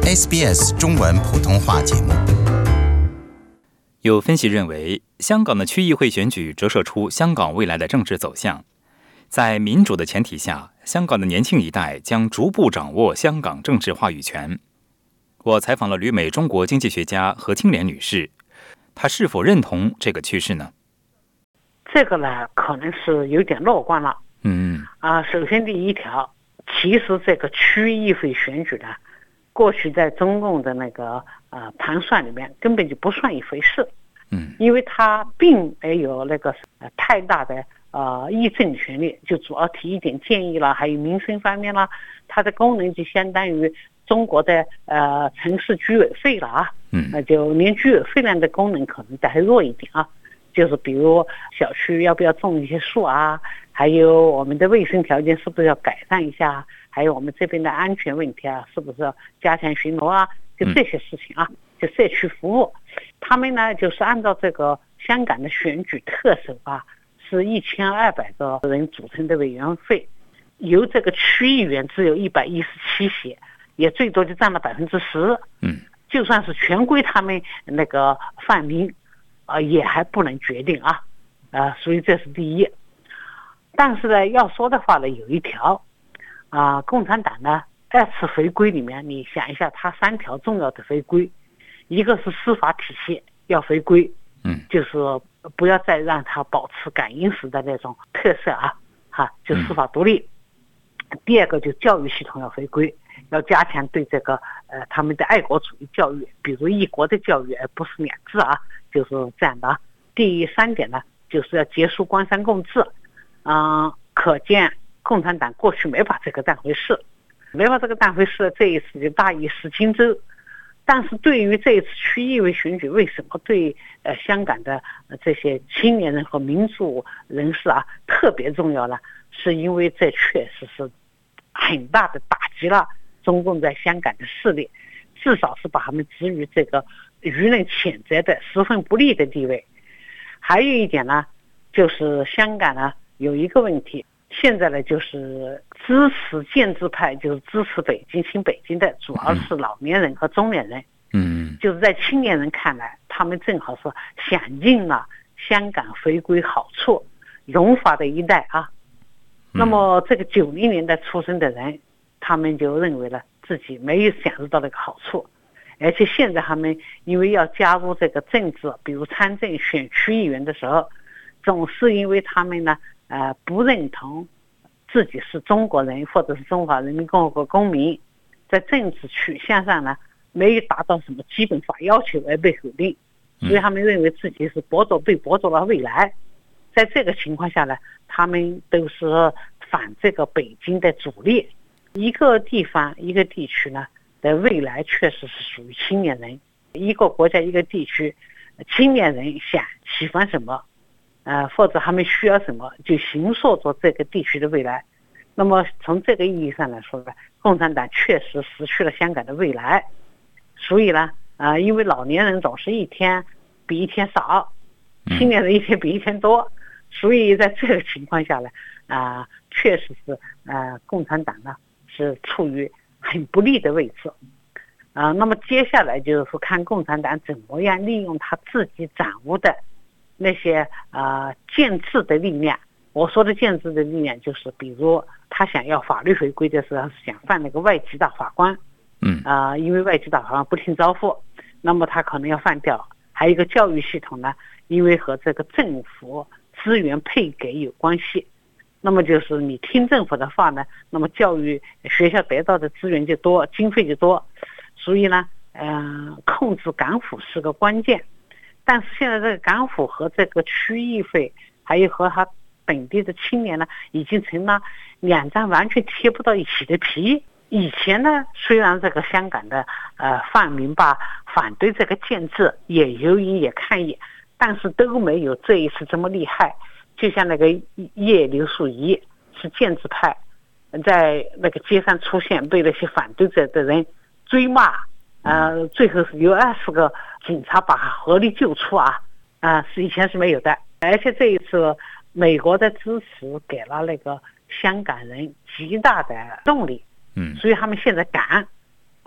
SBS 中文普通话节目。 有分析认为，香港的区议会选举折射出香港未来的政治走向。在民主的前提下，香港的年轻一代将逐步掌握香港政治话语权。我采访了旅美中国经济学家何清莲女士，她是否认同这个趋势呢？ 这个呢，可能是有点乐观了。首先第一条，其实这个区议会选举呢，过去在中共的那个盘算里面根本就不算一回事。因为它并没有那个太大的议政权力，就主要提一点建议了，还有民生方面啦，它的功能就相当于中国的城市居委会了啊。就连居委会的功能可能还弱一点啊。就是比如小区要不要种一些树啊，还有我们的卫生条件是不是要改善一下，还有我们这边的安全问题啊，是不是要加强巡逻啊，就这些事情啊，就社区服务。他们呢就是按照这个香港的选举特首啊，是1200个人组成的委员会，由这个区议员只有117席，也最多就占了10%。就算是全归他们那个泛民也还不能决定啊。所以这是第一。但是呢，要说的话呢，有一条共产党呢2次回归里面，你想一下，它3条重要的回归，一个是司法体系要回归，就是不要再让它保持港英时的那种特色就司法独立。第二个就教育系统要回归，要加强对这个他们的爱国主义教育，比如一国的教育，而不是2制就是这样的。第3点呢，就是要结束官商共治。可见共产党过去没把这个当回事，这一次就大意失荆州。但是对于这一次区议会选举，为什么对香港的这些青年人和民主人士特别重要呢？是因为这确实是很大的打击了中共在香港的势力，至少是把他们置于这个舆论谴责的十分不利的地位。还有一点呢，就是香港呢有一个问题，现在呢就是支持建制派，就是支持北京新北京的主要是老年人和中年人。就是在青年人看来，他们正好是享尽了香港回归好处，荣华的一代啊。那么这个90年代出生的人，他们就认为了自己没有享受到那个好处，而且现在他们因为要加入这个政治，比如参政选区议员的时候，总是因为他们呢不认同自己是中国人或者是中华人民共和国公民，在政治取向上呢没有达到什么基本法要求而被否定，所以他们认为自己是被剥夺了未来。在这个情况下呢，他们都是反这个北京的主力。一个地方一个地区呢的未来确实是属于青年人，一个国家一个地区，青年人喜欢什么或者他们需要什么，就形塑着这个地区的未来。那么从这个意义上来说呢，共产党确实失去了香港的未来。所以呢因为老年人总是一天比一天少，青年人一天比一天多，所以在这个情况下呢确实是共产党呢是处于很不利的位置。那么接下来就是看共产党怎么样利用他自己掌握的那些建制的力量。我说的建制的力量就是比如他想要法律回归的时候，是想放那个外籍大法官。因为外籍大法官不听招呼，那么他可能要放掉。还有一个教育系统呢，因为和这个政府资源配给有关系，那么就是你听政府的话呢，那么教育学校得到的资源就多，经费就多，所以呢控制港府是个关键。但是现在这个港府和这个区议会还有和他本地的青年呢，已经成了2张完全贴不到一起的皮。以前呢，虽然这个香港的泛民吧反对这个建制，也有意也抗议，但是都没有这一次这么厉害。就像那个叶刘淑仪是建制派，在那个街上出现，被那些反对者的人追骂，最后是有20个警察把合力救出是以前是没有的。而且这一次美国的支持给了那个香港人极大的动力，所以他们现在敢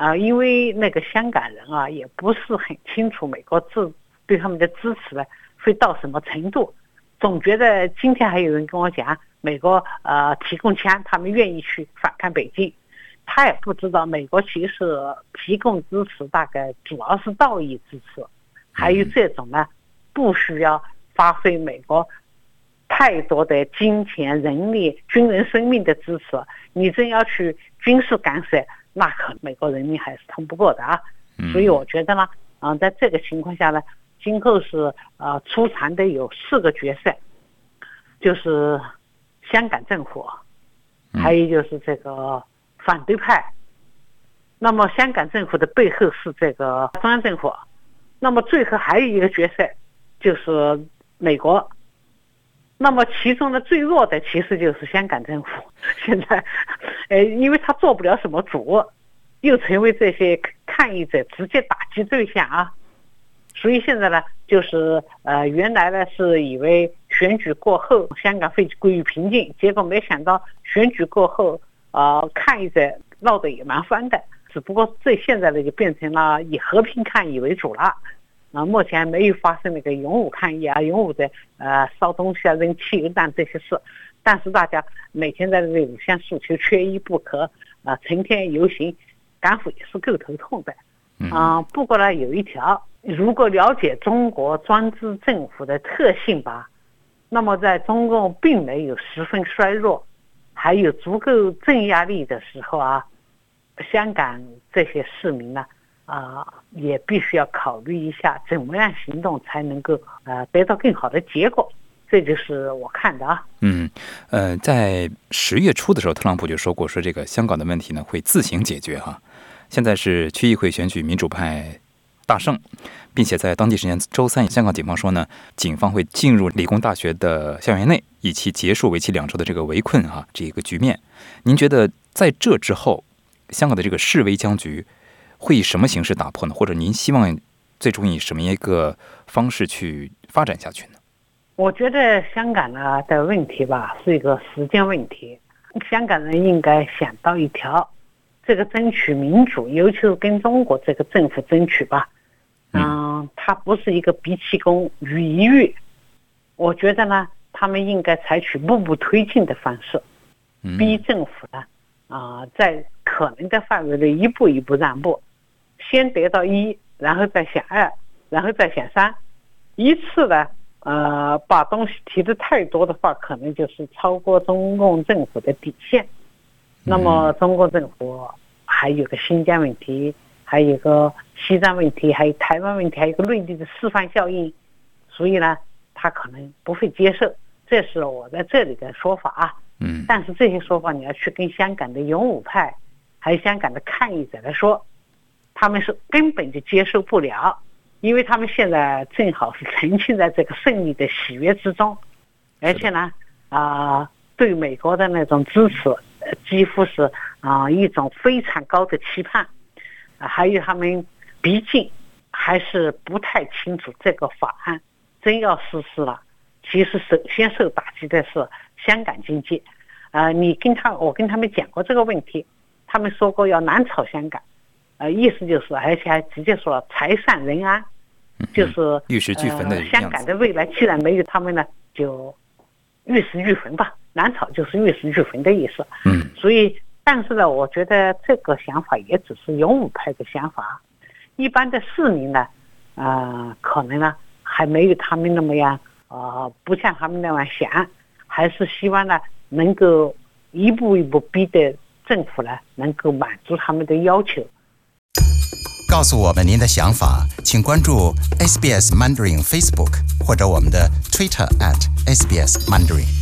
因为那个香港人啊也不是很清楚美国对他们的支持呢会到什么程度，总觉得今天还有人跟我讲美国提供枪，他们愿意去反抗北京。他也不知道美国其实提供支持大概主要是道义支持，还有这种呢不需要发挥美国太多的金钱、人力、军人生命的支持，你真要去军事干涉，那可能美国人民还是通不过的啊。所以我觉得呢，在这个情况下呢，今后是出场的有4个角色，就是香港政府，还有就是这个反对派。那么香港政府的背后是这个中央政府，那么最后还有一个角色就是美国。那么其中的最弱的其实就是香港政府，现在因为他做不了什么主，又成为这些抗议者直接打击对象啊。所以现在呢，就是原来呢是以为选举过后香港会归于平静，结果没想到选举过后抗议者闹得也蛮翻的，只不过现在呢就变成了以和平抗议为主了。目前没有发生那个勇武抗议啊、勇武的烧东西啊、扔汽油弹这些事，但是大家每天在这里5项诉求缺一不可成天游行，港府也是够头痛的。不过呢有一条，如果了解中国专制政府的特性吧，那么在中共并没有十分衰弱，还有足够镇压力的时候啊，香港这些市民呢也必须要考虑一下怎么样行动才能够得到更好的结果，这就是我看的啊。 在10月初的时候，特朗普就说过，说这个香港的问题呢会自行解决哈。现在是区议会选举民主派大胜，并且在当地时间周3，香港警方说呢，警方会进入理工大学的校园内，以期结束为期2周的这个围困这一个局面。您觉得在这之后，香港的这个示威僵局会以什么形式打破呢？或者您希望最终以什么一个方式去发展下去呢？ 我觉得香港的问题吧是一个时间问题，香港人应该想到一条，这个争取民主，尤其是跟中国这个政府争取吧，它不是一个逼气功于一遇。我觉得呢，他们应该采取步步推进的方式，逼政府呢在可能的范围内一步一步让步，先得到1，然后再想2，然后再想3。一次呢把东西提得太多的话，可能就是超过中共政府的底线。那么中国政府还有个新疆问题，还有个西藏问题，还有台湾问题，还有个内地的示范效应，所以呢他可能不会接受，这是我在这里的说法啊。但是这些说法你要去跟香港的勇武派还有香港的抗议者来说，他们是根本就接受不了，因为他们现在正好是沉浸在这个胜利的喜悦之中，而且呢对美国的那种支持几乎是一种非常高的期盼，还有他们毕竟还是不太清楚这个法案真要实施了，其实首先受打击的是香港经济。我跟他们讲过这个问题，他们说过要南炒香港，意思就是，而且还直接说了财散人安，就是玉石俱焚的样子。 香港的未来既然没有他们呢，就玉石俱焚吧，南炒就是玉石俱焚的意思。所以但是呢，我觉得这个想法也只是勇武派的想法，一般的市民呢可能呢还没有他们那么样不像他们那样想，还是希望呢能够一步一步逼得政府呢能够满足他们的要求。 告诉我们您的想法，请关注 SBS Mandarin Facebook 或者我们的 Twitter @SBS Mandarin。